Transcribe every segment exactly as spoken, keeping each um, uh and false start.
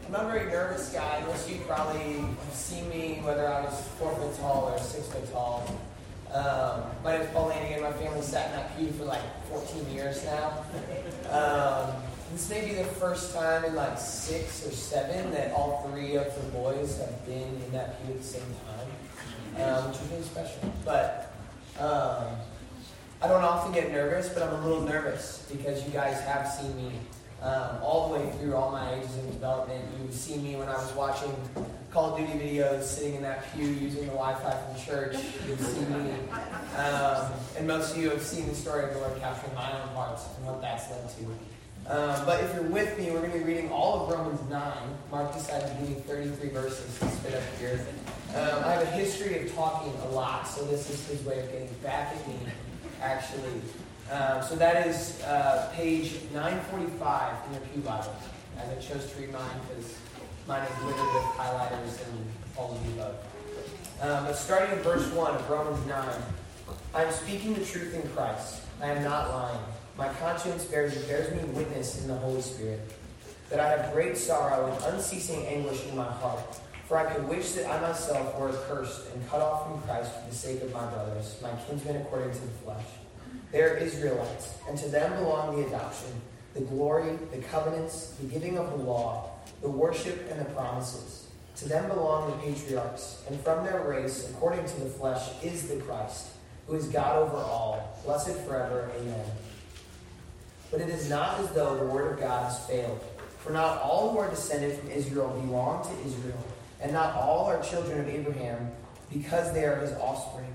I'm not a very nervous guy. Most of you probably have seen me, whether I was four foot tall or six foot tall. Um, my name is Paul Lanigan. My family sat in that pew for like fourteen years now. Um, this may be the first time in like six or seven that all three of the boys have been in that pew at the same time, um, which is really special. But um, I don't often get nervous, but I'm a little nervous because you guys have seen me um, all the way through all my ages of development. You've seen me when I was watching Call of Duty videos, sitting in that pew using the Wi-Fi from church. You've seen me, um, and most of you have seen the story of the Lord capturing my own hearts and what that's led to. Um, but if you're with me, we're going to be reading all of Romans nine. Mark decided to give me thirty-three verses to spit up here. Um, I have a history of talking a lot, so this is his way of getting back at me, actually. Um, so that is uh, page nine forty-five in your Pew Bible, as I chose to read mine because mine is littered with highlighters and all of the above. Um, but starting in verse one of Romans nine, I am speaking the truth in Christ. I am not lying. My conscience bears, bears me witness in the Holy Spirit, that I have great sorrow and unceasing anguish in my heart. For I could wish that I myself were accursed and cut off from Christ for the sake of my brothers, my kinsmen according to the flesh. They are Israelites, and to them belong the adoption, the glory, the covenants, the giving of the law, the worship, and the promises. To them belong the patriarchs, and from their race, according to the flesh, is the Christ, who is God over all, blessed forever. Amen. But it is not as though the word of God has failed. For not all who are descended from Israel belong to Israel, and not all are children of Abraham, because they are his offspring.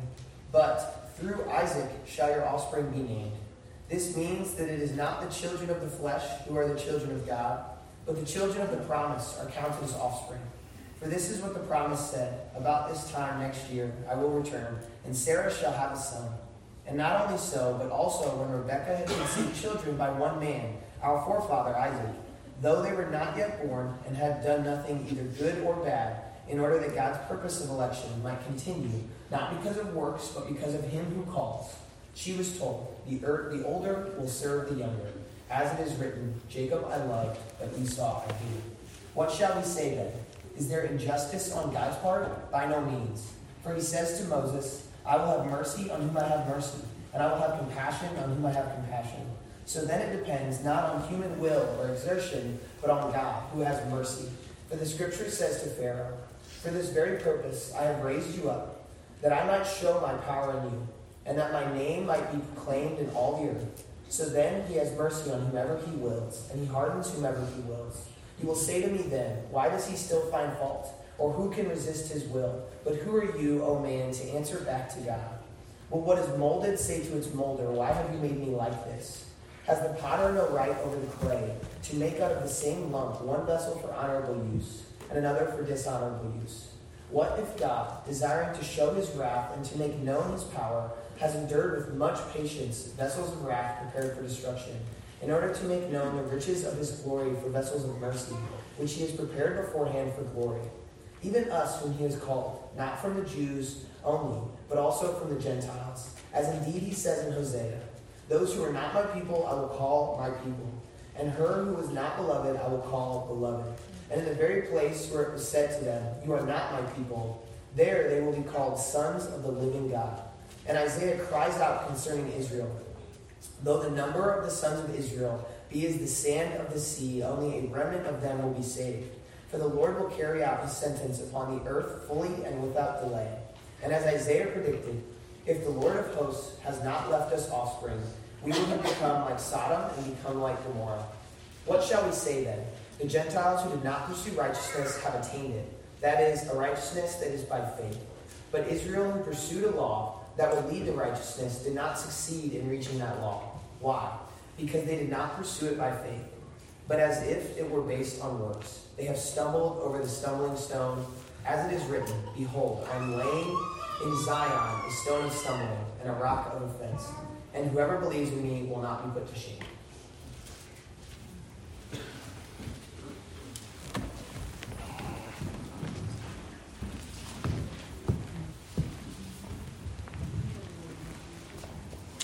But through Isaac shall your offspring be named. This means that it is not the children of the flesh who are the children of God, but the children of the promise are counted as offspring. For this is what the promise said, about this time next year I will return, and Sarah shall have a son. And not only so, but also when Rebekah had conceived children by one man, our forefather Isaac, though they were not yet born and had done nothing either good or bad, in order that God's purpose of election might continue, not because of works, but because of him who calls. She was told, the, er- the older will serve the younger. As it is written, Jacob I loved, but Esau I hated. What shall we say then? Is there injustice on God's part? By no means. For he says to Moses, I will have mercy on whom I have mercy, and I will have compassion on whom I have compassion. So then it depends not on human will or exertion, but on God, who has mercy. For the scripture says to Pharaoh, for this very purpose I have raised you up, that I might show my power in you, and that my name might be proclaimed in all the earth. So then he has mercy on whomever he wills, and he hardens whomever he wills. You will say to me then, why does he still find fault? Or who can resist his will? But who are you, O man, to answer back to God? Will what is molded say to its molder, why have you made me like this? Has the potter no right over the clay, to make out of the same lump one vessel for honorable use, and another for dishonorable use? What if God, desiring to show his wrath and to make known his power, has endured with much patience vessels of wrath prepared for destruction, in order to make known the riches of his glory for vessels of mercy, which he has prepared beforehand for glory? Even us whom he has called, not from the Jews only, but also from the Gentiles. As indeed he says in Hosea, those who are not my people I will call my people, and her who was not beloved I will call beloved. And in the very place where it was said to them, you are not my people, there they will be called sons of the living God. And Isaiah cries out concerning Israel, though the number of the sons of Israel be as the sand of the sea, only a remnant of them will be saved. For the Lord will carry out his sentence upon the earth fully and without delay. And as Isaiah predicted, if the Lord of hosts has not left us offspring, we will have become like Sodom and become like Gomorrah. What shall we say then? The Gentiles who did not pursue righteousness have attained it. That is, a righteousness that is by faith. But Israel, who pursued a law that would lead to righteousness, did not succeed in reaching that law. Why? Because they did not pursue it by faith, but as if it were based on works. They have stumbled over the stumbling stone. As it is written, behold, I am laying in Zion a stone of stumbling and a rock of offense, and whoever believes in me will not be put to shame.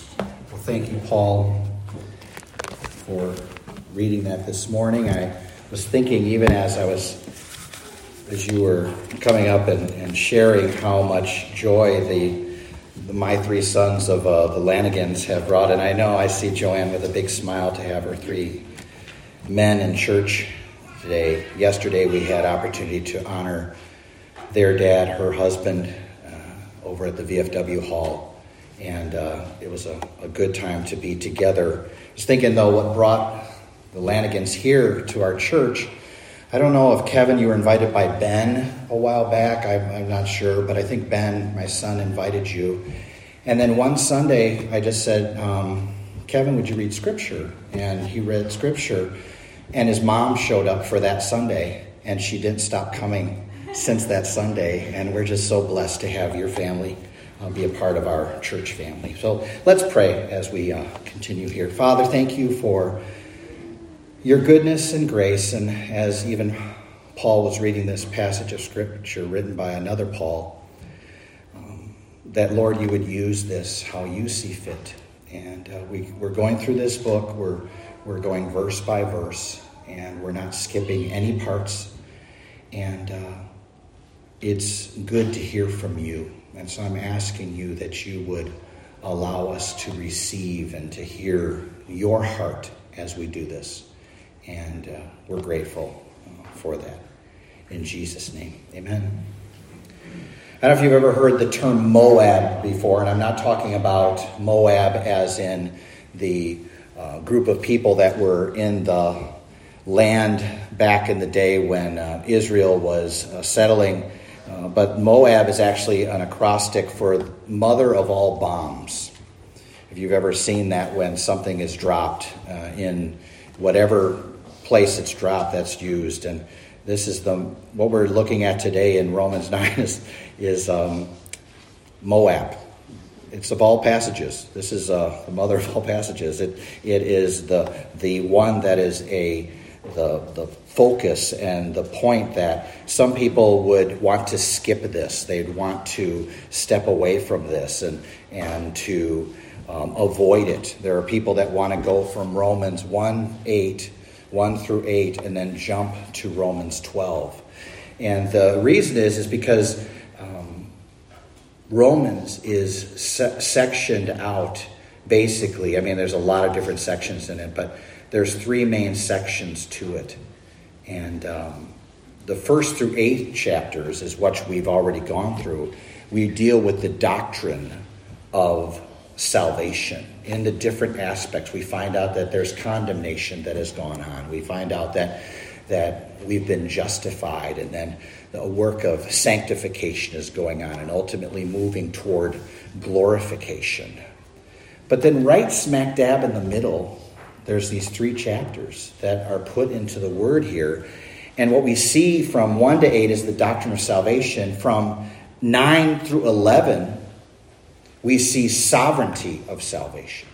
Well, thank you, Paul, for reading that this morning. I was thinking, even as I was, as you were coming up and, and sharing how much joy the, the my three sons of uh, the Lanigans have brought. And I know I see Joanne with a big smile to have her three men in church today. Yesterday we had opportunity to honor their dad, her husband, uh, over at the V F W Hall. And uh, it was a, a good time to be together. I was thinking, though, what brought the Lanigans here to our church, I don't know if, Kevin, you were invited by Ben a while back. I'm, I'm not sure, but I think Ben, my son, invited you. And then one Sunday, I just said, um, Kevin, would you read Scripture? And he read Scripture. And his mom showed up for that Sunday, and she didn't stop coming since that Sunday. And we're just so blessed to have your family uh, be a part of our church family. So let's pray as we uh, continue here. Father, thank you for your goodness and grace. And as even Paul was reading this passage of Scripture written by another Paul, um, that, Lord, you would use this how you see fit. And uh, we, we're going through this book. We're We're going verse by verse, and we're not skipping any parts. And uh, it's good to hear from you. And so I'm asking you that you would allow us to receive and to hear your heart as we do this. And uh, we're grateful uh, for that. In Jesus' name, amen. I don't know if you've ever heard the term Moab before, and I'm not talking about Moab as in the Uh, group of people that were in the land back in the day when uh, Israel was uh, settling. Uh, but Moab is actually an acrostic for mother of all bombs. If you've ever seen that when something is dropped uh, in whatever place it's dropped, that's used. And this is the what we're looking at today in Romans nine is, is um, Moab. It's of all passages. This is uh, the mother of all passages. It it is the the one that is a the the focus and the point that some people would want to skip this. They'd want to step away from this and and to um, avoid it. There are people that want to go from Romans one eight, one through eight, and then jump to Romans twelve. And the reason is is because Romans is se- sectioned out, basically. I mean, there's a lot of different sections in it, but there's three main sections to it. And um, the first through eight chapters is what we've already gone through. We deal with the doctrine of salvation in the different aspects. We find out that there's condemnation that has gone on. We find out that that we've been justified, and then the work of sanctification is going on and ultimately moving toward glorification. But then right smack dab in the middle, there's these three chapters that are put into the word here. And what we see from one to eight is the doctrine of salvation. From nine through eleven, we see sovereignty of salvation.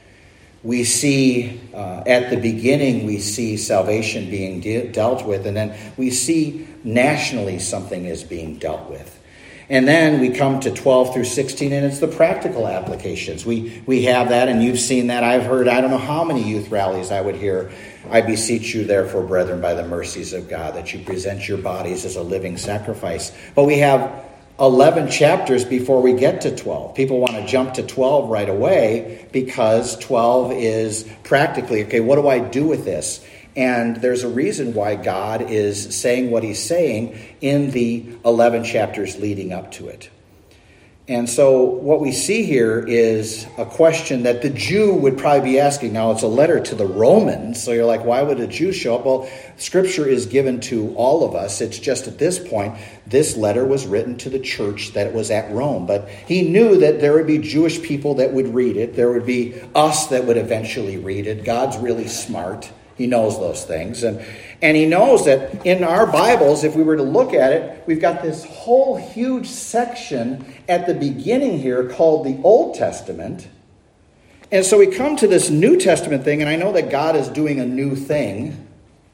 We see, uh, at the beginning, we see salvation being de- dealt with, and then we see nationally something is being dealt with. And then we come to twelve through sixteen, and it's the practical applications. We we have that, and you've seen that. I've heard, I don't know how many youth rallies I would hear, I beseech you, therefore, brethren, by the mercies of God, that you present your bodies as a living sacrifice. But we have eleven chapters before we get to twelve. People want to jump to twelve right away because twelve is practically, okay, what do I do with this? And there's a reason why God is saying what he's saying in the eleven chapters leading up to it. And so what we see here is a question that the Jew would probably be asking. Now, it's a letter to the Romans, so you're like, why would a Jew show up? Well, Scripture is given to all of us. It's just at this point, this letter was written to the church that was at Rome. But he knew that there would be Jewish people that would read it. There would be us that would eventually read it. God's really smart. He knows those things. And, and he knows that in our Bibles, if we were to look at it, we've got this whole huge section at the beginning here called the Old Testament. And so we come to this New Testament thing, and I know that God is doing a new thing.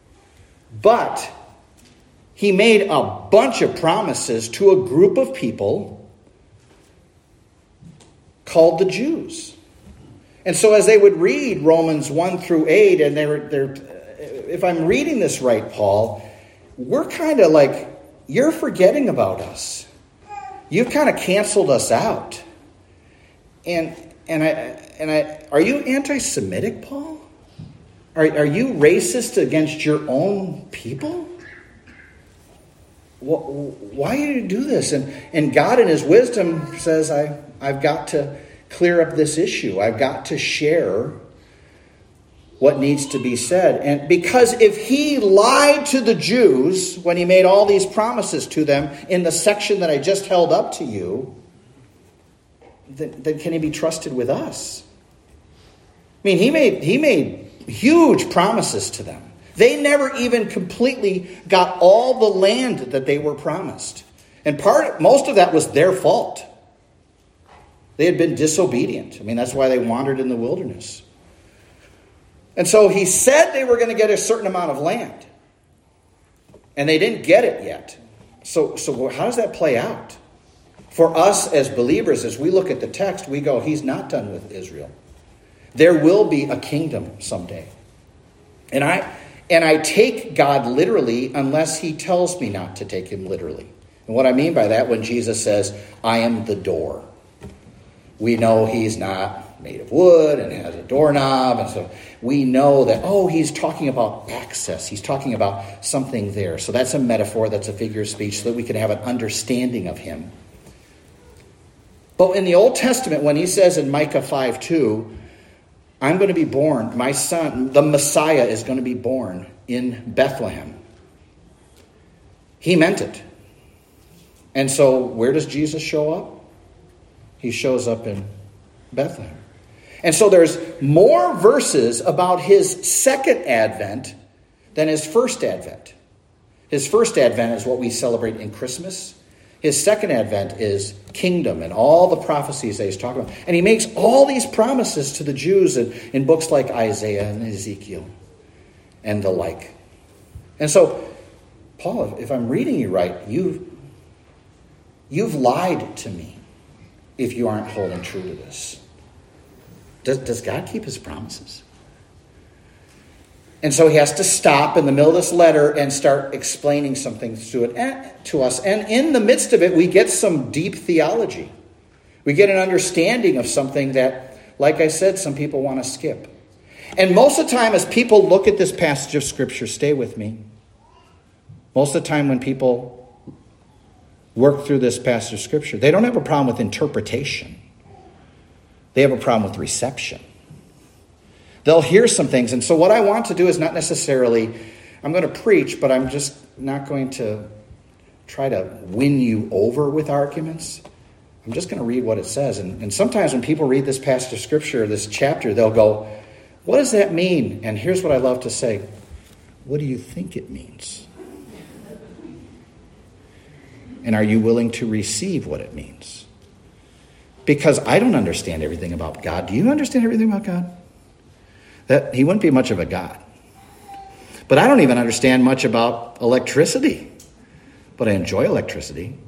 But he made a bunch of promises to a group of people called the Jews. And so as they would read Romans one through eight, and they were, they're, if I'm reading this right, Paul, we're kind of like, you're forgetting about us. You've kind of canceled us out. And and I and I are you anti-Semitic, Paul? Are are you racist against your own people? Why do you do this? And and God in his wisdom says, I, I've got to clear up this issue. I've got to share what needs to be said. And because if he lied to the Jews when he made all these promises to them in the section that I just held up to you, then, then can he be trusted with us? I mean, he made he made huge promises to them. They never even completely got all the land that they were promised. And part most of that was their fault. They had been disobedient. I mean, that's why they wandered in the wilderness. And so he said they were going to get a certain amount of land. And they didn't get it yet. So, so how does that play out? For us as believers, as we look at the text, we go, he's not done with Israel. There will be a kingdom someday. And I and I take God literally unless he tells me not to take him literally. And what I mean by that, when Jesus says, I am the door. We know he's not made of wood and has a doorknob. And so we know that, oh, he's talking about access. He's talking about something there. So that's a metaphor. That's a figure of speech so that we can have an understanding of him. But in the Old Testament, when he says in Micah five two, I'm going to be born, my son, the Messiah is going to be born in Bethlehem. He meant it. And so where does Jesus show up? He shows up in Bethlehem. And so there's more verses about his second advent than his first advent. His first advent is what we celebrate in Christmas. His second advent is kingdom and all the prophecies that he's talking about. And he makes all these promises to the Jews in, in books like Isaiah and Ezekiel and the like. And so, Paul, if I'm reading you right, you, you've lied to me if you aren't holding true to this. Does, does God keep his promises? And so he has to stop in the middle of this letter and start explaining something to it and, to us. And in the midst of it, we get some deep theology. We get an understanding of something that, like I said, some people want to skip. And most of the time, as people look at this passage of Scripture, stay with me. Most of the time when people work through this passage of Scripture, they don't have a problem with interpretation. They have a problem with reception. They'll hear some things. And so what I want to do is not necessarily, I'm going to preach, but I'm just not going to try to win you over with arguments. I'm just going to read what it says. And, and sometimes when people read this passage of Scripture, this chapter, they'll go, what does that mean? And here's what I love to say. What do you think it means? And are you willing to receive what it means? Because I don't understand everything about God. Do you understand everything about God? That he wouldn't be much of a God. But I don't even understand much about electricity. But I enjoy electricity.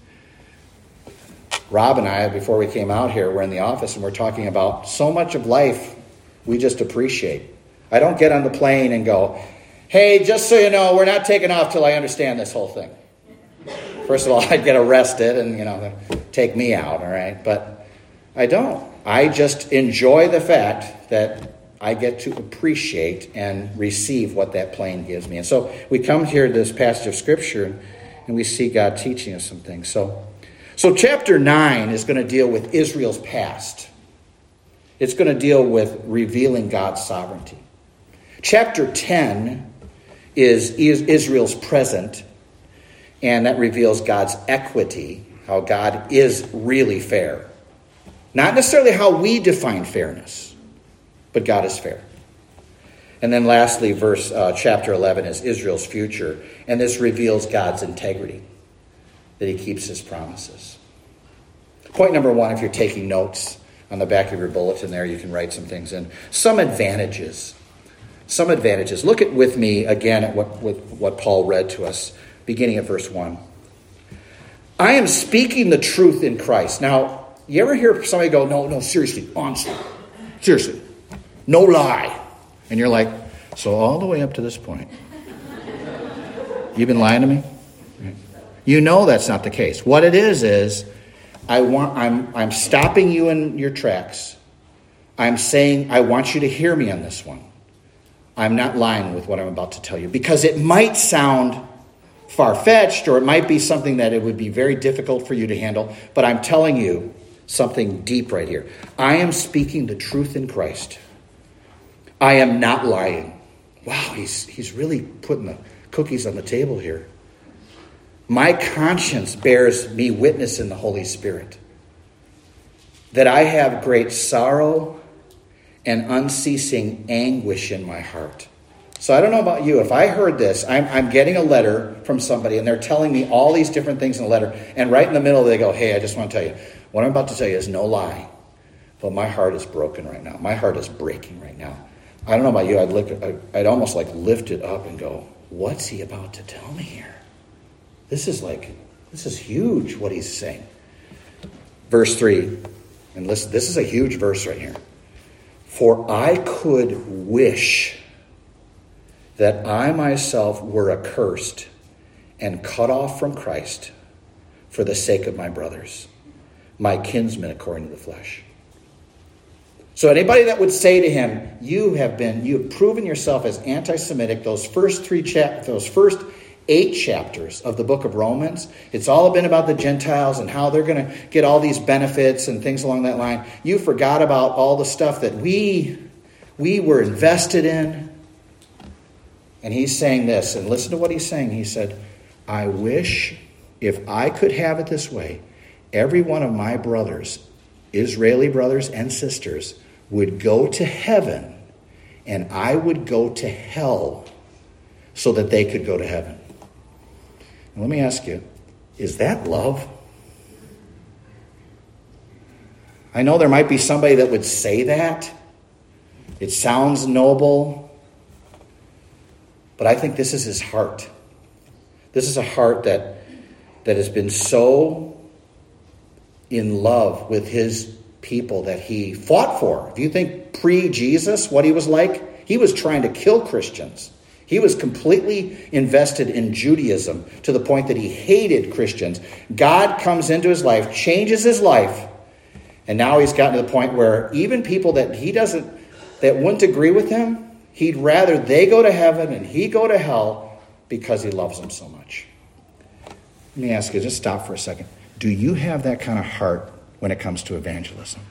Rob and I, before we came out here, were in the office and we're talking about so much of life we just appreciate. I don't get on the plane and go, hey, just so you know, we're not taking off till I understand this whole thing. First of all, I'd get arrested and, you know, take me out, all right? But I don't. I just enjoy the fact that I get to appreciate and receive what that plane gives me. And so we come here to this passage of Scripture and we see God teaching us some things. So, so chapter nine is going to deal with Israel's past. It's going to deal with revealing God's sovereignty. Chapter ten is Israel's present, and that reveals God's equity, how God is really fair. Not necessarily how we define fairness. But God is fair. And then lastly, verse uh, chapter eleven is Israel's future. And this reveals God's integrity, that he keeps his promises. Point number one, if you're taking notes, on the back of your bulletin there, you can write some things in. Some advantages. Some advantages. Look at with me again at what, with what Paul read to us, beginning at verse one. I am speaking the truth in Christ. Now, you ever hear somebody go, no, no, seriously, honestly, seriously. No lie. And you're like, So all the way up to this point, you've been lying to me? You know that's not the case. What it is is, I want, I'm, I'm stopping you in your tracks. I'm saying I want you to hear me on this one. I'm not lying with what I'm about to tell you, because it might sound far-fetched, or it might be something that it would be very difficult for you to handle, but I'm telling you something deep right here. I am speaking the truth in Christ. I am not lying. Wow, he's he's really putting the cookies on the table here. My conscience bears me witness in the Holy Spirit that I have great sorrow and unceasing anguish in my heart. So I don't know about you. If I heard this, I'm, I'm getting a letter from somebody, and they're telling me all these different things in the letter, and right in the middle they go, hey, I just want to tell you, what I'm about to tell you is no lie, but my heart is broken right now. My heart is breaking right now. I don't know about you. I'd, look, I'd almost like lift it up and go, what's he about to tell me here? This is like, this is huge what he's saying. Verse three, and listen, this is a huge verse right here. For I could wish that I myself were accursed and cut off from Christ for the sake of my brothers, my kinsmen according to the flesh. So anybody that would say to him, you have been, you have proven yourself as anti-Semitic, those first three chap, those first eight chapters of the book of Romans, it's all been about the Gentiles and how they're going to get all these benefits and things along that line. You forgot about all the stuff that we, we were invested in. And he's saying this, and listen to what he's saying. He said, I wish if I could have it this way, every one of my brothers, Israeli brothers and sisters, would go to heaven and I would go to hell so that they could go to heaven. And let me ask you, is that love? I know there might be somebody that would say that. It sounds noble. But I think this is his heart. This is a heart that, that has been so in love with his people that he fought for. If you think pre-Jesus, what he was like, he was trying to kill Christians. He was completely invested in Judaism to the point that he hated Christians. God comes into his life, changes his life, and now he's gotten to the point where even people that he doesn't, that wouldn't agree with him, he'd rather they go to heaven and he go to hell because he loves them so much. Let me ask you, just stop for a second. Do you have that kind of heart when it comes to evangelism?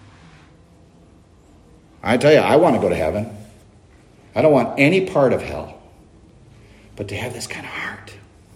I tell you, I want to go to heaven. I don't want any part of hell. But to have this kind of heart.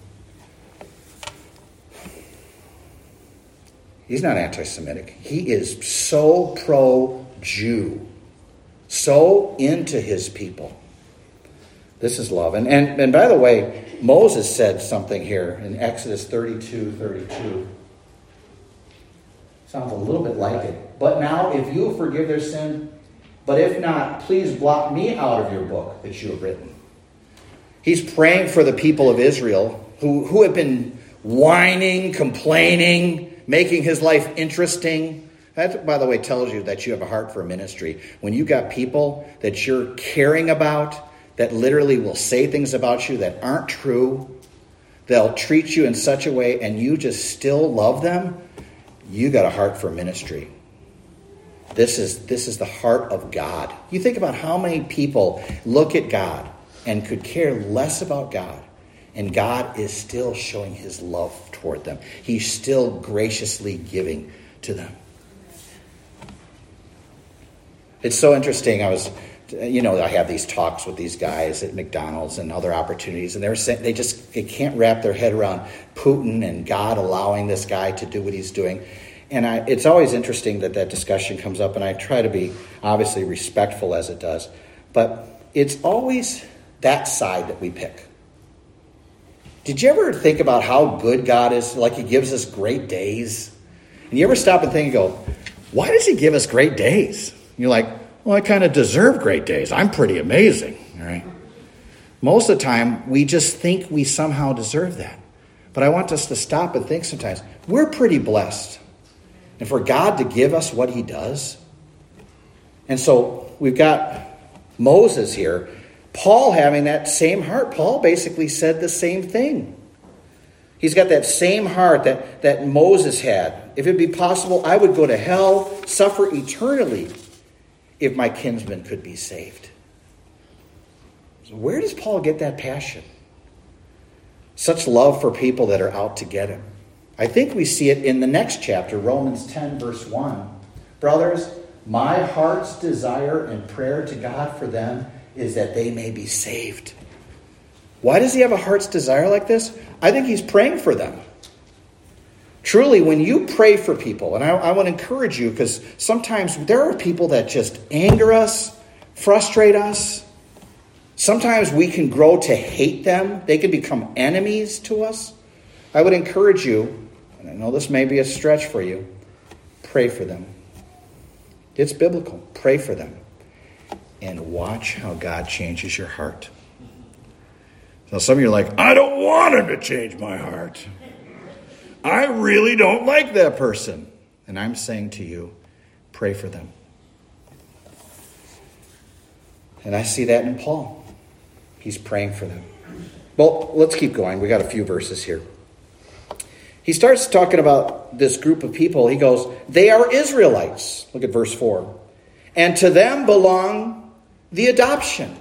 He's not anti-Semitic. He is so pro-Jew. So into his people. This is love. And, and, and by the way, Moses said something here in Exodus thirty-two thirty-two. Sounds a little bit like it. But now, if you forgive their sin, but if not, please blot me out of your book that you have written. He's praying for the people of Israel who, who have been whining, complaining, making his life interesting. That, by the way, tells you that you have a heart for ministry. When you got people that you're caring about, that literally will say things about you that aren't true, they'll treat you in such a way, and you just still love them, you got a heart for ministry. This is, this is the heart of God. You think about how many people look at God and could care less about God, and God is still showing his love toward them. He's still graciously giving to them. It's so interesting. I was, you know, I have these talks with these guys at McDonald's and other opportunities, and they're saying they just they can't wrap their head around Putin and God allowing this guy to do what he's doing. And I, it's always interesting that that discussion comes up, and I try to be obviously respectful as it does. But it's always that side that we pick. Did you ever think about how good God is? Like he gives us great days. And you ever stop and think and go, why does he give us great days? And you're like, well, I kind of deserve great days. I'm pretty amazing. All right. Most of the time, we just think we somehow deserve that. But I want us to stop and think sometimes. We're pretty blessed. And for God to give us what he does. And so we've got Moses here Paul having that same heart. Paul basically said the same thing. He's got that same heart that, that Moses had. If it be possible, I would go to hell, suffer eternally, if my kinsmen could be saved. So where does Paul get that passion? Such love for people that are out to get him. I think we see it in the next chapter, Romans ten, verse one. Brothers, my heart's desire and prayer to God for them is that they may be saved. Why does he have a heart's desire like this? I think he's praying for them. Truly, when you pray for people, and I, I want to encourage you, because sometimes there are people that just anger us, frustrate us. Sometimes we can grow to hate them. They can become enemies to us. I would encourage you, and I know this may be a stretch for you, pray for them. It's biblical. Pray for them. And watch how God changes your heart. Now some of you are like, I don't want him to change my heart. I really don't like that person. And I'm saying to you, pray for them. And I see that in Paul. He's praying for them. Well, let's keep going. We got a few verses here. He starts talking about this group of people. He goes, they are Israelites. Look at verse four. And to them belong the adoption.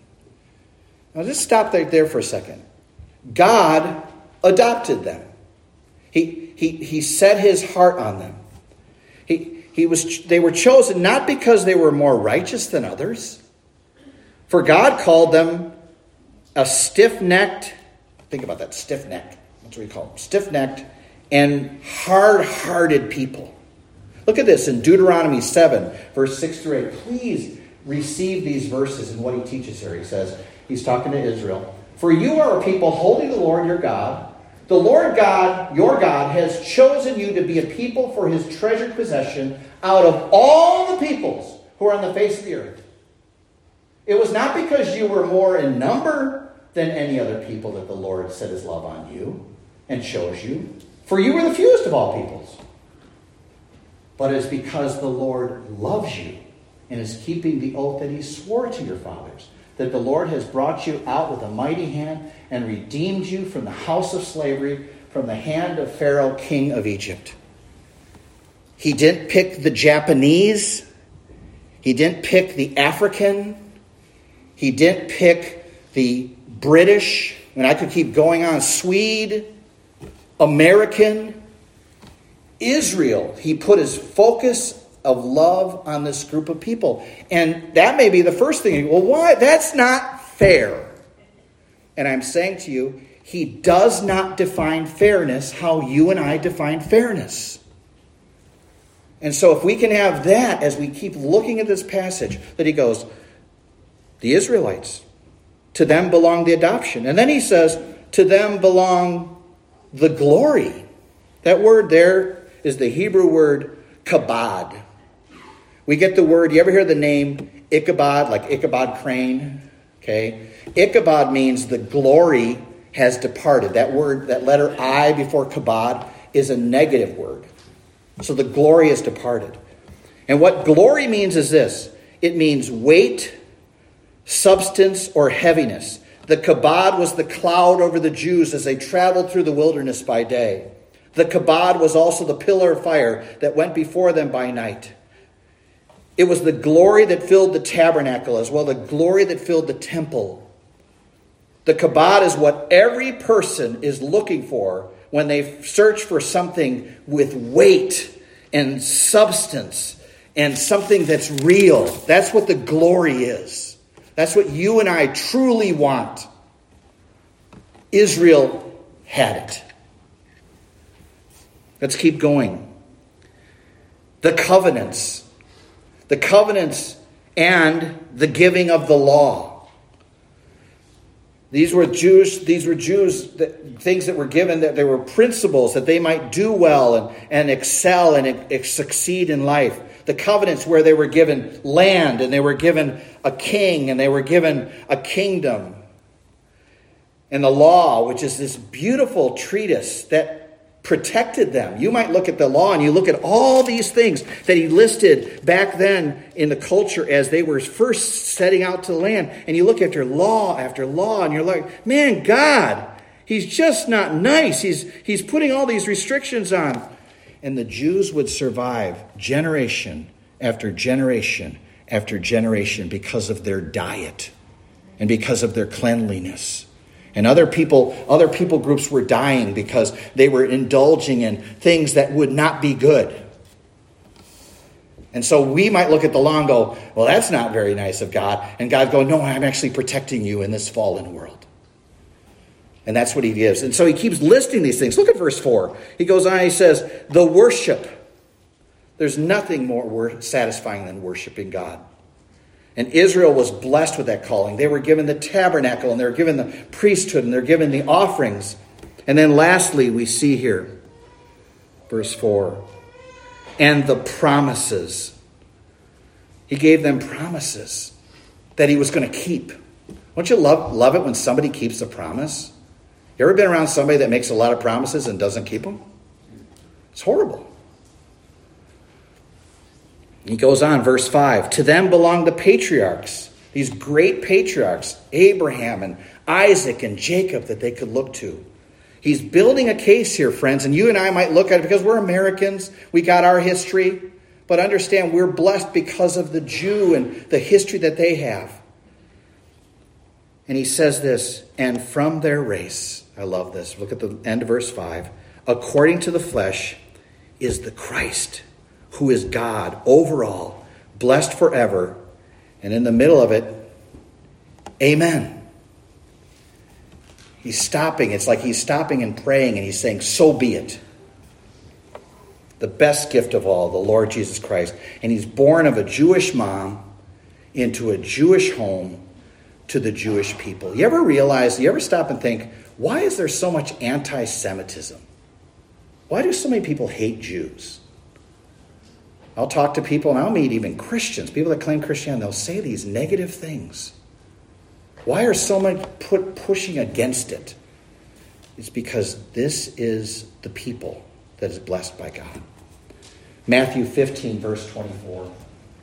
Now just stop right there for a second. God adopted them. He, he, he set his heart on them. He, he was, they were chosen not because they were more righteous than others. For God called them a stiff-necked, think about that, stiff-necked. That's what we call them. Stiff-necked and hard-hearted people. Look at this in Deuteronomy seven, verse six through eight. Please receive these verses and what he teaches here. He says, he's talking to Israel. For you are a people holy to the Lord your God. The Lord God, your God, has chosen you to be a people for his treasured possession out of all the peoples who are on the face of the earth. It was not because you were more in number than any other people that the Lord set his love on you and chose you. For you were the fewest of all peoples. But it's because the Lord loves you and is keeping the oath that he swore to your fathers, that the Lord has brought you out with a mighty hand and redeemed you from the house of slavery, from the hand of Pharaoh, king of Egypt. He didn't pick the Japanese. He didn't pick the African. He didn't pick the British. And I could keep going on. Swede, American, Israel. He put his focus of love on this group of people. And that may be the first thing. Well, why? That's not fair. And I'm saying to you, he does not define fairness how you and I define fairness. And so if we can have that as we keep looking at this passage, that he goes, the Israelites, to them belong the adoption. And then he says, to them belong the glory. That word there is the Hebrew word kabod. We get the word, you ever hear the name Ichabod, like Ichabod Crane? Okay. Ichabod means the glory has departed. That word, that letter I before kabod is a negative word. So the glory has departed. And what glory means is this. It means weight, substance, or heaviness. The kabod was the cloud over the Jews as they traveled through the wilderness by day. The kabod was also the pillar of fire that went before them by night. It was the glory that filled the tabernacle as well, the glory that filled the temple. The kabod is what every person is looking for when they search for something with weight and substance and something that's real. That's what the glory is. That's what you and I truly want. Israel had it. Let's keep going. The covenants. The covenants and the giving of the law. These were Jews, these were Jews, that, things that were given, that there were principles that they might do well and, and excel and, and succeed in life. The covenants where they were given land and they were given a king and they were given a kingdom. And the law, which is this beautiful treatise that protected them. You might look at the law and you look at all these things that he listed back then in the culture as they were first setting out to the land. And you look after law after law and you're like, man, God, he's just not nice. He's, he's putting all these restrictions on. And the Jews would survive generation after generation after generation because of their diet and because of their cleanliness. And other people, other people groups were dying because they were indulging in things that would not be good. And so we might look at the law and go, well, that's not very nice of God. And God go, no, I'm actually protecting you in this fallen world. And that's what he gives. And so he keeps listing these things. Look at verse four. He goes on, he says, the worship. There's nothing more satisfying than worshiping God. And Israel was blessed with that calling. They were given the tabernacle, and they were given the priesthood, and they're given the offerings. And then lastly, we see here, verse four, and the promises. He gave them promises that he was going to keep. Don't you love, love it when somebody keeps a promise? You ever been around somebody that makes a lot of promises and doesn't keep them? It's horrible. He goes on, verse five. To them belong the patriarchs, these great patriarchs, Abraham and Isaac and Jacob that they could look to. He's building a case here, friends, and you and I might look at it because we're Americans. We got our history. But understand, we're blessed because of the Jew and the history that they have. And he says this, and from their race, I love this. Look at the end of verse five. According to the flesh is the Christ, who is God over all, blessed forever. And in the middle of it, amen. He's stopping. It's like he's stopping and praying, and he's saying, so be it. The best gift of all, the Lord Jesus Christ. And he's born of a Jewish mom into a Jewish home to the Jewish people. You ever realize, you ever stop and think, why is there so much anti-Semitism? Why do so many people hate Jews? I'll talk to people, and I'll meet even Christians, people that claim Christianity, they'll say these negative things. Why are so many put, pushing against it? It's because this is the people that is blessed by God. Matthew fifteen, verse twenty-four.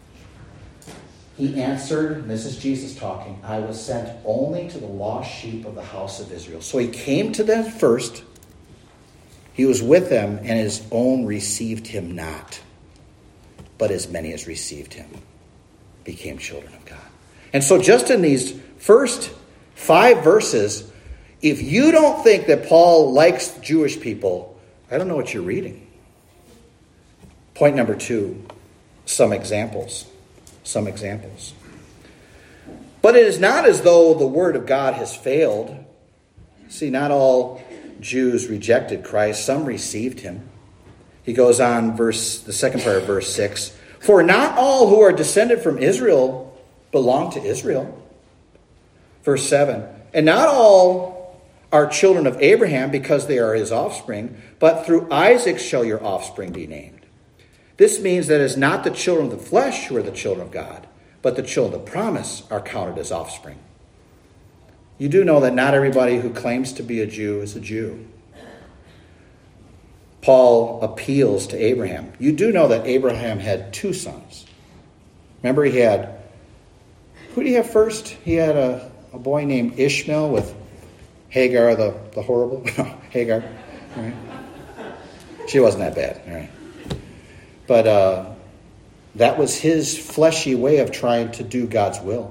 He answered, and this is Jesus talking, I was sent only to the lost sheep of the house of Israel. So he came to them first. He was with them, and his own received him not. But as many as received him became children of God. And so just in these first five verses, if you don't think that Paul likes Jewish people, I don't know what you're reading. Point number two, some examples. Some examples. But it is not as though the word of God has failed. See, not all Jews rejected Christ. Some received him. He goes on, verse the second part of verse six. For not all who are descended from Israel belong to Israel. Verse seven. And not all are children of Abraham because they are his offspring, but through Isaac shall your offspring be named. This means that it is not the children of the flesh who are the children of God, but the children of the promise are counted as offspring. You do know that not everybody who claims to be a Jew is a Jew. Paul appeals to Abraham. You do know that Abraham had two sons. Remember, he had, who did he have first? He had a, a boy named Ishmael with Hagar, the, the horrible. Hagar. All right. She wasn't that bad. All right. But uh, that was his fleshy way of trying to do God's will.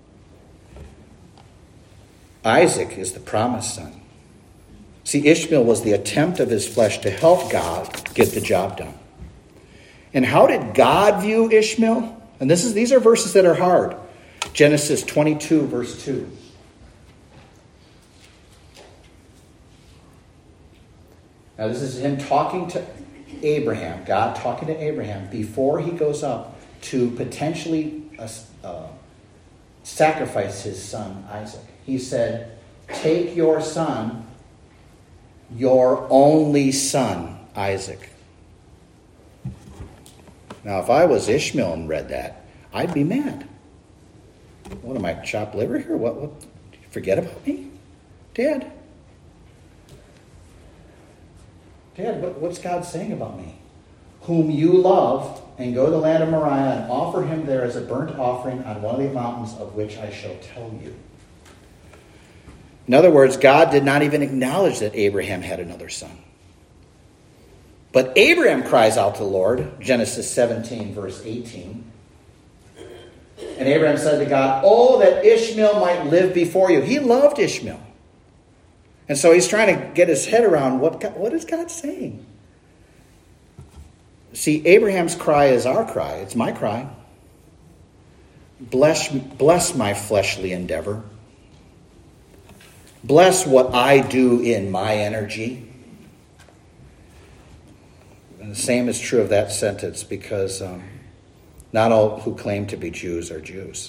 Isaac is the promised son. See, Ishmael was the attempt of his flesh to help God get the job done. And how did God view Ishmael? And this is these are verses that are hard. Genesis twenty-two, verse two. Now this is him talking to Abraham, God talking to Abraham before he goes up to potentially uh, uh, sacrifice his son Isaac. He said, take your son, your only son, Isaac. Now, if I was Ishmael and read that, I'd be mad. What am I, chopped liver here? What? What? Forget about me, Dad? Dad, what, what's God saying about me? Whom you love, and go to the land of Moriah and offer him there as a burnt offering on one of the mountains of which I shall tell you. In other words, God did not even acknowledge that Abraham had another son. But Abraham cries out to the Lord, Genesis seventeen, verse eighteen. And Abraham said to God, oh, that Ishmael might live before you. He loved Ishmael. And so he's trying to get his head around what, God, what is God saying? See, Abraham's cry is our cry. It's my cry. Bless, bless my fleshly endeavor. Bless what I do in my energy. And the same is true of that sentence, because um, not all who claim to be Jews are Jews.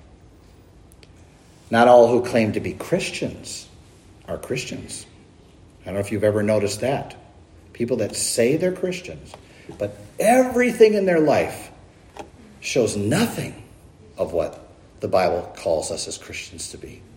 Not all who claim to be Christians are Christians. I don't know if you've ever noticed that. People that say they're Christians, but everything in their life shows nothing of what the Bible calls us as Christians to be.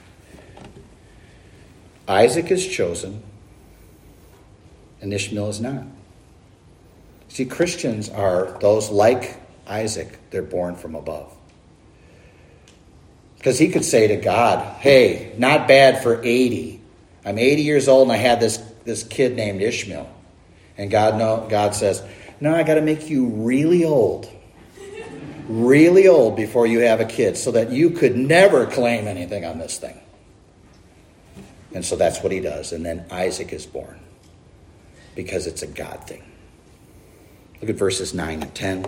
Isaac is chosen, and Ishmael is not. See, Christians are those like Isaac. They're born from above. Because he could say to God, hey, not bad for eighty. I'm eighty years old and I had this, this kid named Ishmael. And God, no, God says, no, I got to make you really old. Really old before you have a kid, so that you could never claim anything on this thing. And so that's what he does. And then Isaac is born, because it's a God thing. Look at verses nine and ten.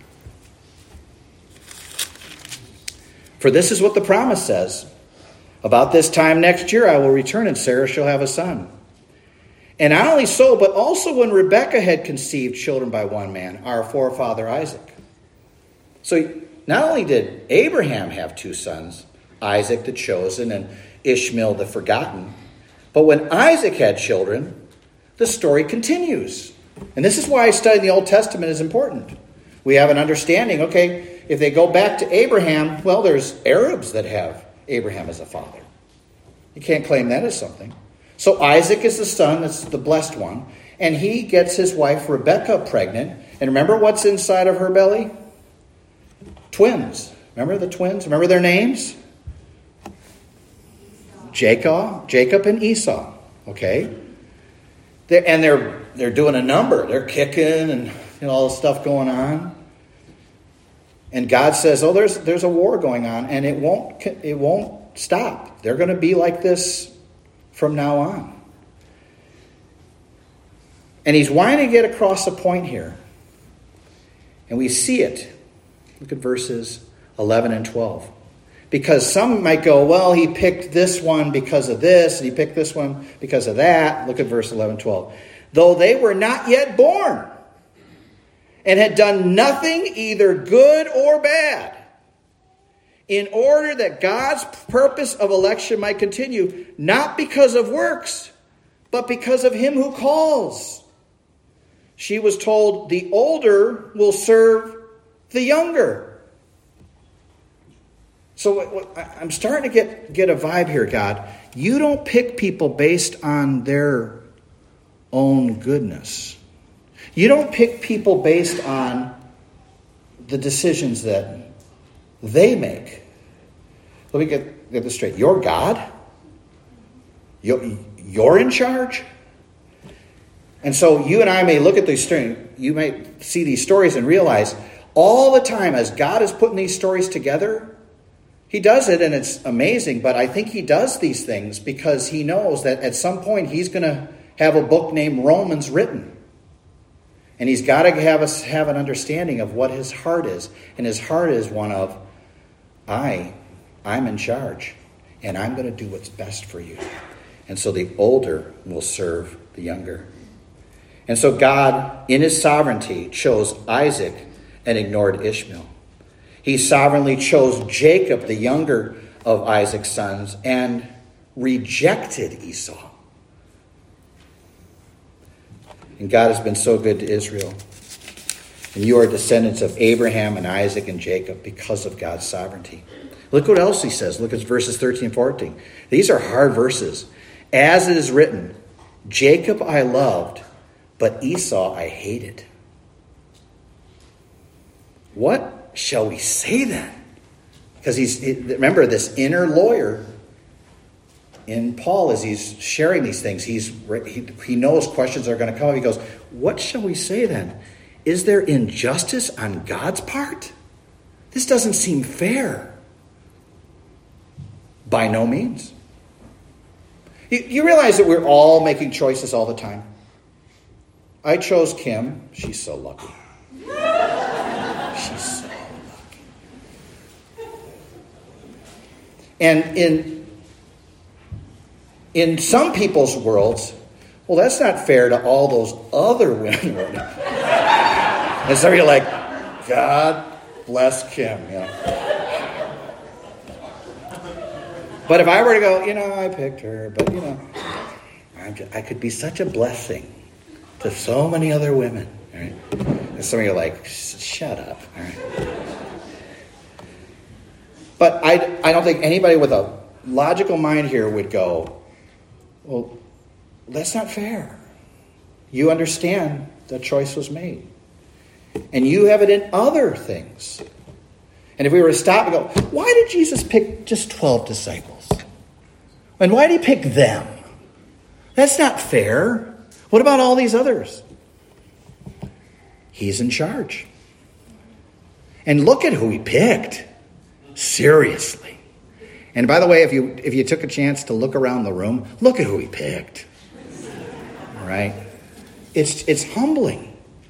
For this is what the promise says. About this time next year I will return, and Sarah shall have a son. And not only so, but also when Rebekah had conceived children by one man, our forefather Isaac. So not only did Abraham have two sons, Isaac the chosen and Ishmael the forgotten, but when Isaac had children, the story continues. And this is why studying the Old Testament is important. We have an understanding, okay, if they go back to Abraham, well, there's Arabs that have Abraham as a father. You can't claim that as something. So Isaac is the son, that's the blessed one, and he gets his wife Rebekah pregnant. And remember what's inside of her belly? Twins. Remember the twins? Remember their names? Jacob, Jacob and Esau. Okay? They're, and they're they're doing a number. They're kicking and you know, all this stuff going on. And God says, "Oh, there's there's a war going on, and it won't it won't stop. They're going to be like this from now on." And he's wanting to get across a point here, and we see it. Look at verses eleven and twelve. Because some might go, well, he picked this one because of this, and he picked this one because of that. Look at verse eleven, twelve. Though they were not yet born, and had done nothing either good or bad, in order that God's purpose of election might continue, not because of works, but because of him who calls. She was told, the older will serve the younger. So I'm starting to get, get a vibe here, God. You don't pick people based on their own goodness. You don't pick people based on the decisions that they make. Let me get, get this straight. You're God? You're, you're in charge? And so you and I may look at these stories, you may see these stories and realize all the time as God is putting these stories together, he does it and it's amazing, but I think he does these things because he knows that at some point he's going to have a book named Romans written. And he's got to have us have an understanding of what his heart is. And his heart is one of, I, I'm in charge, and I'm going to do what's best for you. And so the older will serve the younger. And so God, in his sovereignty, chose Isaac and ignored Ishmael. He sovereignly chose Jacob, the younger of Isaac's sons, and rejected Esau. And God has been so good to Israel. And you are descendants of Abraham and Isaac and Jacob because of God's sovereignty. Look what else he says. Look at verses thirteen and fourteen. These are hard verses. As it is written, Jacob I loved, but Esau I hated. What shall we say then? Because he's, remember, this inner lawyer in Paul, as he's sharing these things, he's he, he knows questions are going to come up. He goes, what shall we say then? Is there injustice on God's part? This doesn't seem fair. By no means. You, you realize that we're all making choices all the time. I chose Kim. She's so lucky. She's so lucky. And in, in some people's worlds, well, that's not fair to all those other women. And so you're like, God bless Kim. You know. But if I were to go, you know, I picked her, but, you know, I'm just, I could be such a blessing to so many other women. All right? And some of you are like, shut up. All right? But I, I don't think anybody with a logical mind here would go, well, that's not fair. You understand the choice was made. And you have it in other things. And if we were to stop and go, why did Jesus pick just twelve disciples? And why did he pick them? That's not fair. What about all these others? He's in charge. And look at who he picked. Seriously. And by the way, if you if you took a chance to look around the room, look at who he picked. All right? It's it's humbling.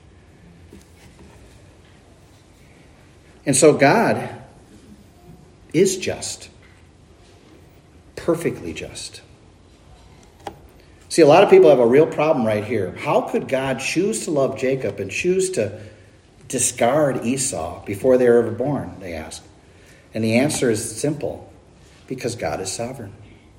And so God is just. Perfectly just. See, a lot of people have a real problem right here. How could God choose to love Jacob and choose to discard Esau before they were ever born, they ask. And the answer is simple. Because God is sovereign.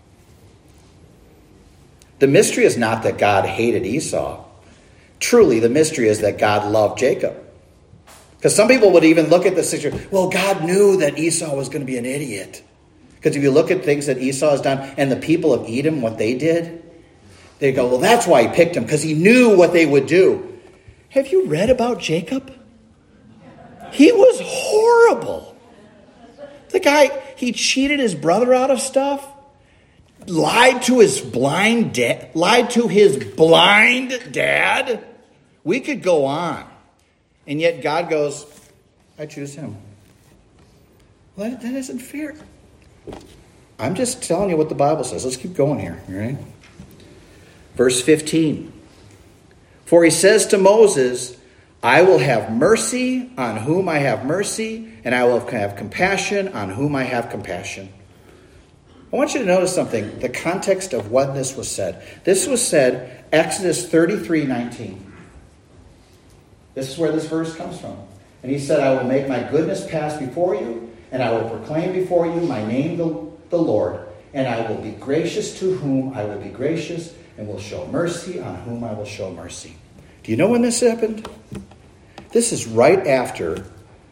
The mystery is not that God hated Esau. Truly, the mystery is that God loved Jacob. Because some people would even look at the situation, well, God knew that Esau was going to be an idiot. Because if you look at things that Esau has done and the people of Edom, what they did, they go, well, that's why he picked them, because he knew what they would do. Have you read about Jacob? He was horrible. The guy, he cheated his brother out of stuff, lied to his blind dad, lied to his blind dad. We could go on. And yet God goes, I choose him. Well, that, that isn't fair. I'm just telling you what the Bible says. Let's keep going here, all right? Verse fifteen. For he says to Moses, I will have mercy on whom I have mercy, and I will have compassion on whom I have compassion. I want you to notice something. The context of when this was said. This was said, Exodus thirty-three nineteen. This is where this verse comes from. And he said, I will make my goodness pass before you, and I will proclaim before you my name, the, the Lord, and I will be gracious to whom I will be gracious, and will show mercy on whom I will show mercy. Do you know when this happened? This is right after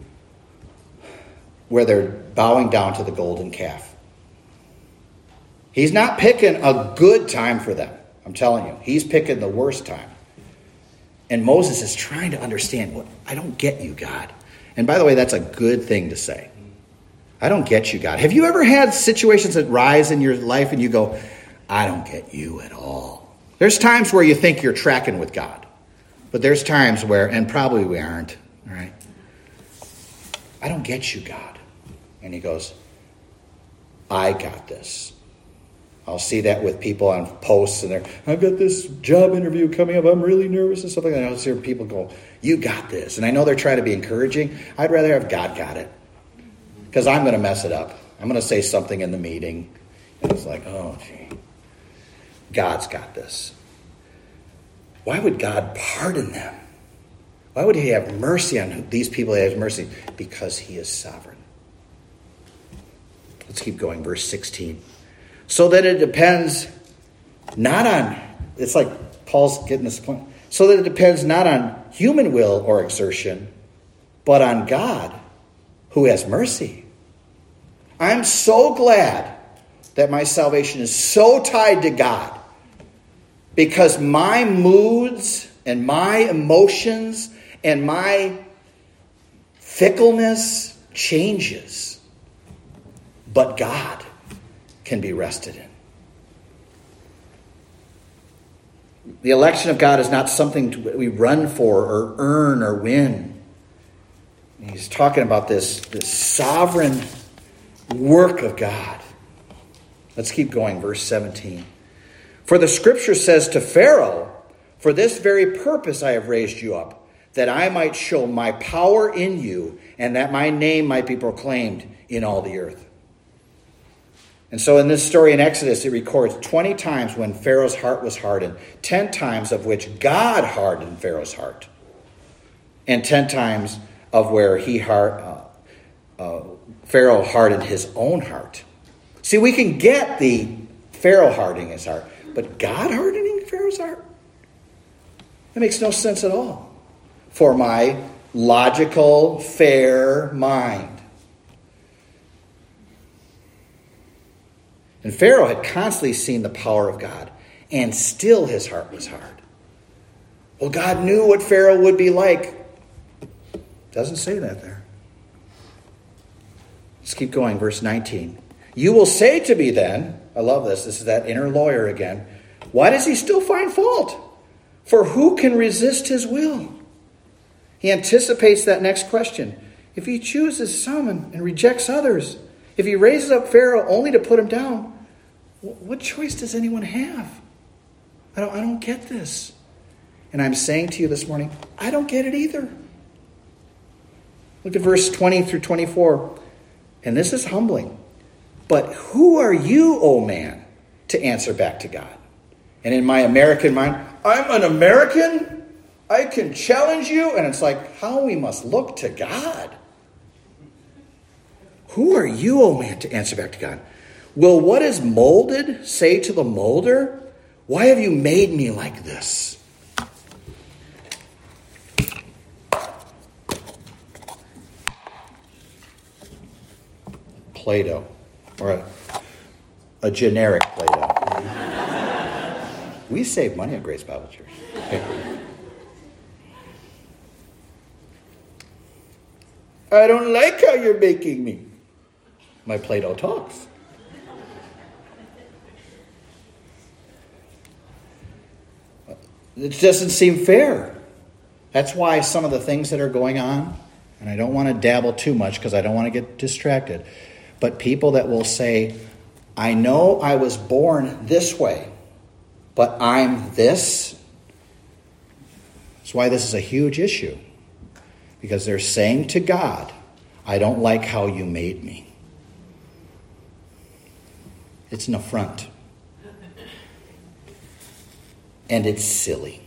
where they're bowing down to the golden calf. He's not picking a good time for them. I'm telling you. He's picking the worst time. And Moses is trying to understand, well, I don't get you, God. And by the way, that's a good thing to say. I don't get you, God. Have you ever had situations that rise in your life and you go, I don't get you at all? There's times where you think you're tracking with God. But there's times where, and probably we aren't, all right? I don't get you, God. And he goes, I got this. I'll see that with people on posts and they're, I've got this job interview coming up. I'm really nervous and stuff like that. I'll hear people go, you got this. And I know they're trying to be encouraging. I'd rather have God got it. Because I'm going to mess it up. I'm going to say something in the meeting. And it's like, oh, gee. God's got this. Why would God pardon them? Why would he have mercy on these people he has mercy? Because he is sovereign. Let's keep going. Verse sixteen. So that it depends not on, it's like Paul's getting this point. So that it depends not on human will or exertion, but on God who has mercy. I'm so glad that my salvation is so tied to God. Because my moods and my emotions and my fickleness changes. But God can be rested in. The election of God is not something we run for or earn or win. He's talking about this, this sovereign work of God. Let's keep going, verse seventeen. For the scripture says to Pharaoh, for this very purpose I have raised you up, that I might show my power in you, and that my name might be proclaimed in all the earth. And so in this story in Exodus, it records twenty times when Pharaoh's heart was hardened, ten times of which God hardened Pharaoh's heart, and ten times of where he heart, uh, uh, Pharaoh hardened his own heart. See, we can get the Pharaoh hardening his heart, but God hardening Pharaoh's heart? That makes no sense at all for my logical, fair mind. And Pharaoh had constantly seen the power of God, and still his heart was hard. Well, God knew what Pharaoh would be like. Doesn't say that there. Let's keep going, verse nineteen. You will say to me then, I love this, this is that inner lawyer again, why does he still find fault? For who can resist his will? He anticipates that next question. If he chooses some and, and rejects others, if he raises up Pharaoh only to put him down, what choice does anyone have? I don't, I don't get this. And I'm saying to you this morning, I don't get it either. Look at verse twenty through twenty-four. And this is humbling. But who are you, O man, to answer back to God? And in my American mind, I'm an American? I can challenge you? And it's like, how we must look to God. Who are you, O man, to answer back to God? Will what is molded say to the molder, why have you made me like this? Play-Doh, or a, a generic Play-Doh. We save money at Grace Bible Church. Okay. I don't like how you're making me. My Play-Doh talks. It doesn't seem fair. That's why some of the things that are going on, and I don't want to dabble too much because I don't want to get distracted, but people that will say, I know I was born this way, but I'm this. That's why this is a huge issue. Because they're saying to God, I don't like how you made me. It's an affront. And it's silly.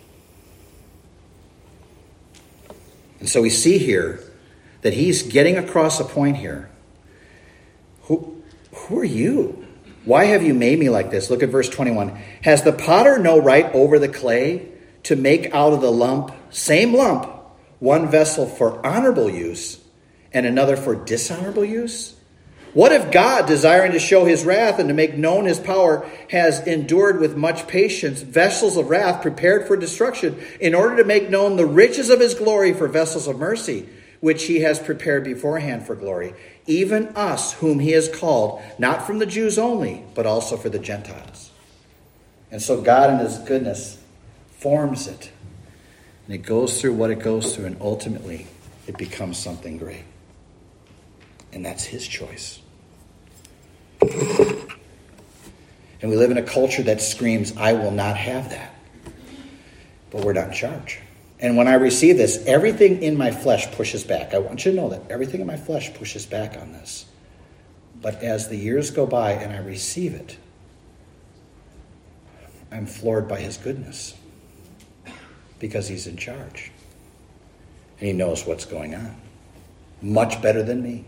And so we see here that he's getting across a point here. Who, who are you? Why have you made me like this? Look at verse twenty-one. Has the potter no right over the clay to make out of the lump, same lump, one vessel for honorable use and another for dishonorable use? What if God, desiring to show his wrath and to make known his power, has endured with much patience vessels of wrath prepared for destruction, in order to make known the riches of his glory for vessels of mercy, which he has prepared beforehand for glory, even us whom he has called, not from the Jews only, but also for the Gentiles. And so God in his goodness forms it. And it goes through what it goes through, and ultimately it becomes something great. And that's his choice. And we live in a culture that screams, I will not have that. But we're not in charge. And when I receive this, everything in my flesh pushes back. I want you to know that everything in my flesh pushes back on this. But as the years go by and I receive it, I'm floored by his goodness. Because he's in charge. And he knows what's going on. Much better than me.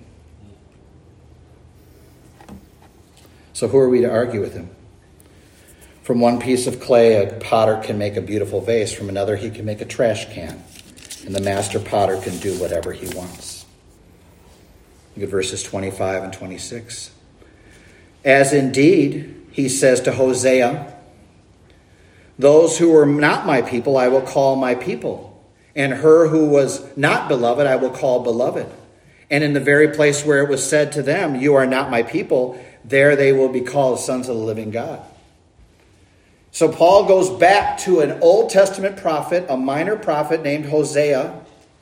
So who are we to argue with him? From one piece of clay, a potter can make a beautiful vase. From another, he can make a trash can. And the master potter can do whatever he wants. Look at verses twenty-five and twenty-six. As indeed, he says to Hosea, Those who were not my people I will call my people, and her who was not beloved I will call beloved. And in the very place where it was said to them, you are not my people, there they will be called sons of the living God. So Paul goes back to an Old Testament prophet, a minor prophet named Hosea.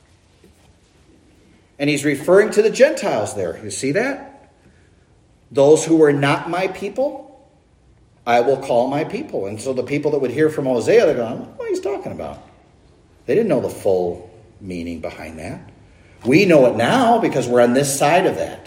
And he's referring to the Gentiles there. You see that? Those who were not my people, I will call my people. And so the people that would hear from Hosea, they're going, what are you talking about? They didn't know the full meaning behind that. We know it now because we're on this side of that.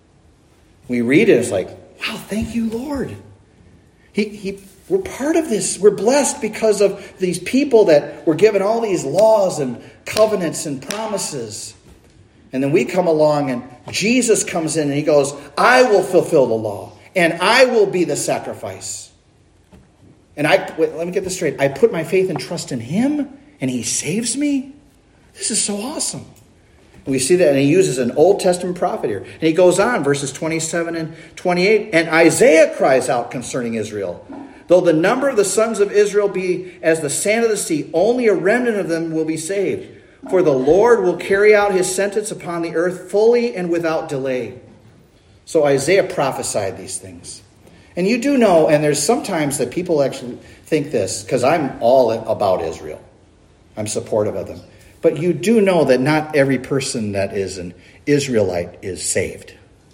We read it, it's like, wow, thank you, Lord. He, he, we're part of this. We're blessed because of these people that were given all these laws and covenants and promises. And then we come along and Jesus comes in and he goes, I will fulfill the law and I will be the sacrifice. And I, wait, let me get this straight. I put my faith and trust in him and he saves me. This is so awesome. We see that, and he uses an Old Testament prophet here. And he goes on, verses twenty-seven and twenty-eight. And Isaiah cries out concerning Israel. Though the number of the sons of Israel be as the sand of the sea, only a remnant of them will be saved. For the Lord will carry out his sentence upon the earth fully and without delay. So Isaiah prophesied these things. And you do know, and there's sometimes that people actually think this, because I'm all about Israel. I'm supportive of them. But you do know that not every person that is an Israelite is saved.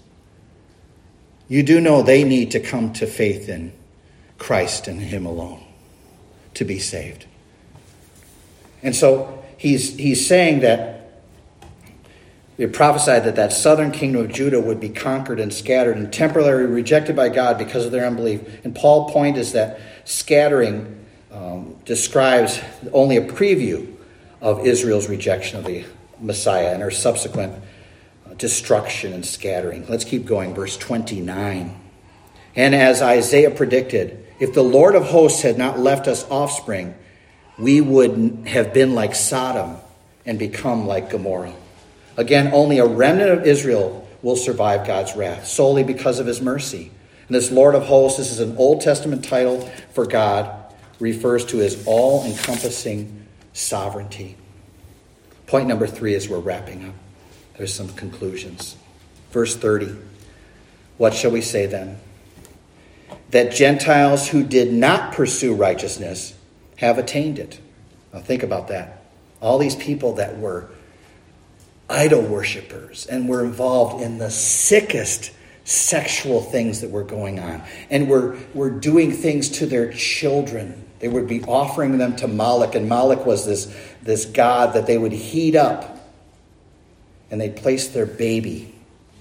You do know they need to come to faith in Christ and him alone to be saved. And so he's he's saying that it prophesied that that southern kingdom of Judah would be conquered and scattered and temporarily rejected by God because of their unbelief. And Paul's point is that scattering um, describes only a preview of Israel's rejection of the Messiah and her subsequent destruction and scattering. Let's keep going. Verse twenty-nine. And as Isaiah predicted, if the Lord of hosts had not left us offspring, we would have been like Sodom and become like Gomorrah. Again, only a remnant of Israel will survive God's wrath, solely because of his mercy. And this Lord of hosts, this is an Old Testament title for God, refers to his all-encompassing sovereignty. Point number three as we're wrapping up. There's some conclusions. Verse thirty. What shall we say then? That Gentiles who did not pursue righteousness have attained it. Now think about that. All these people that were idol worshipers and were involved in the sickest sexual things that were going on. And were, were doing things to their children. They would be offering them to Moloch, and Moloch was this, this god that they would heat up, and they'd place their baby.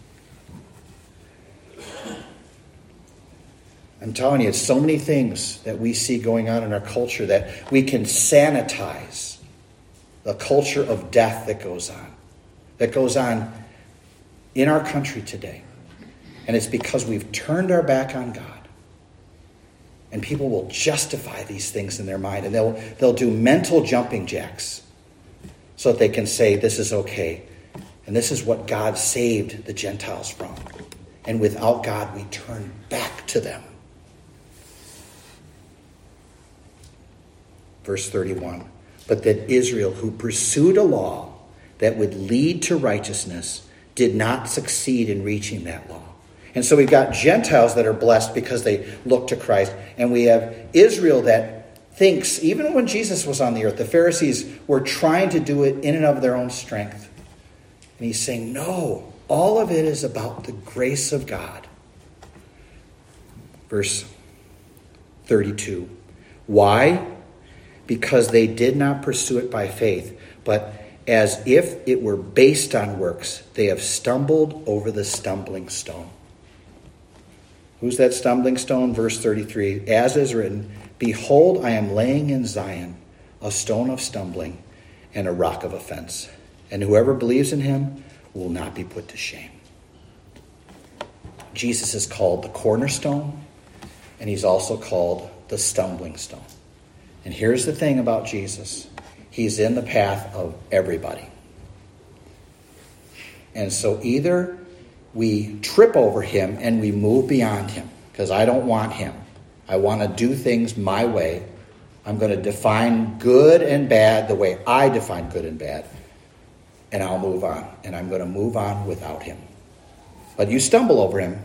I'm telling you, it's so many things that we see going on in our culture that we can sanitize the culture of death that goes on, that goes on in our country today. And it's because we've turned our back on God. And people will justify these things in their mind. And they'll they'll do mental jumping jacks so that they can say this is okay. And this is what God saved the Gentiles from. And without God, we turn back to them. Verse thirty-one. But that Israel, who pursued a law that would lead to righteousness, did not succeed in reaching that law. And so we've got Gentiles that are blessed because they look to Christ. And we have Israel that thinks, even when Jesus was on the earth, the Pharisees were trying to do it in and of their own strength. And he's saying, no, all of it is about the grace of God. Verse thirty-two. Why? Because they did not pursue it by faith, but as if it were based on works, they have stumbled over the stumbling stone. Who's that stumbling stone? Verse thirty-three. As is written, behold, I am laying in Zion a stone of stumbling and a rock of offense. And whoever believes in him will not be put to shame. Jesus is called the cornerstone, and he's also called the stumbling stone. And here's the thing about Jesus. He's in the path of everybody. And so either we trip over him and we move beyond him, because I don't want him. I want to do things my way. I'm going to define good and bad the way I define good and bad, and I'll move on. And I'm going to move on without him. But you stumble over him.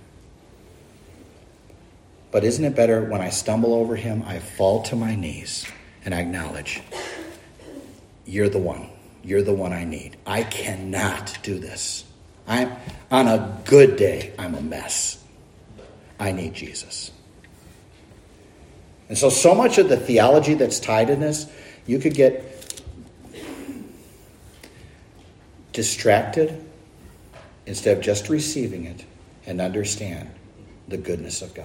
But isn't it better when I stumble over him, I fall to my knees and I acknowledge, you're the one. You're the one I need. I cannot do this. I'm on a good day, I'm a mess. I need Jesus. And so, so much of the theology that's tied in this, you could get distracted instead of just receiving it and understand the goodness of God.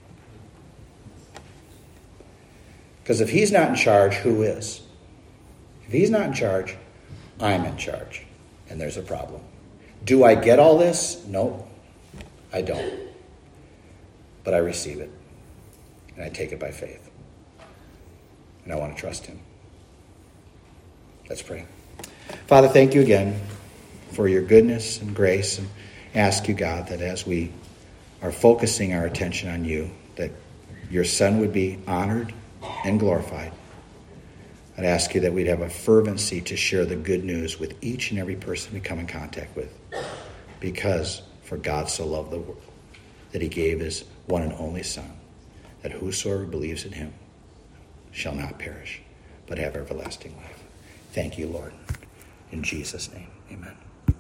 Because if he's not in charge, who is? If he's not in charge, I'm in charge. And there's a problem. Do I get all this? No, I don't. But I receive it. And I take it by faith. And I want to trust him. Let's pray. Father, thank you again for your goodness and grace. And ask you, God, that as we are focusing our attention on you, that your Son would be honored and glorified. I'd ask you that we'd have a fervency to share the good news with each and every person we come in contact with. Because for God so loved the world that he gave his one and only Son, that whosoever believes in him shall not perish, but have everlasting life. Thank you, Lord. In Jesus' name, amen.